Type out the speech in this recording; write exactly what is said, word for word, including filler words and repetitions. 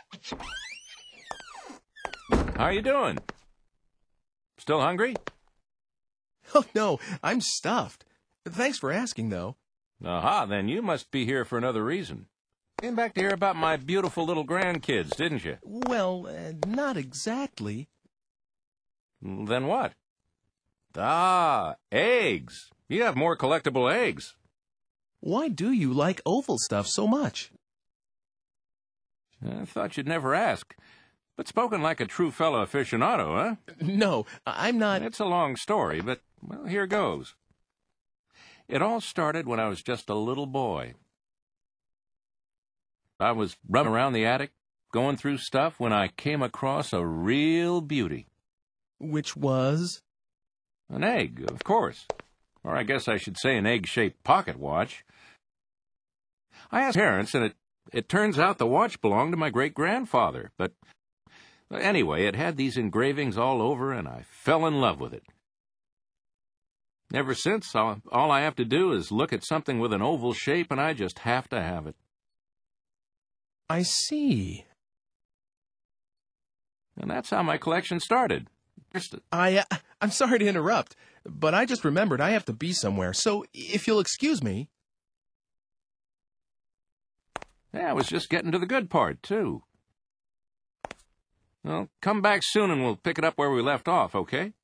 How you doing? Still hungry? Oh, no, I'm stuffed. Thanks for asking, though. Aha, then you must be here for another reason. Came back to hear about my beautiful little grandkids, didn't you? Well, uh, not exactly. Then what? Ah, eggs. You have more collectible eggs. Why do you like oval stuff so much? I thought you'd never ask. But spoken like a true fellow aficionado, huh? No, I'm not... It's a long story, but, well, here goes. It all started when I was just a little boy. I was running around the attic, going through stuff, when I came across a real beauty. Which was? An egg, of course. Or I guess I should say an egg-shaped pocket watch. I asked parents, and it, it turns out the watch belonged to my great-grandfather, but... Anyway, it had these engravings all over, and I fell in love with it. Ever since, all, all I have to do is look at something with an oval shape, and I just have to have it. I see. And that's how my collection started. Just a... I, uh, I'm sorry to interrupt, but I just remembered I have to be somewhere, so if you'll excuse me... Yeah, I was just getting to the good part, too. Well, come back soon and we'll pick it up where we left off, okay?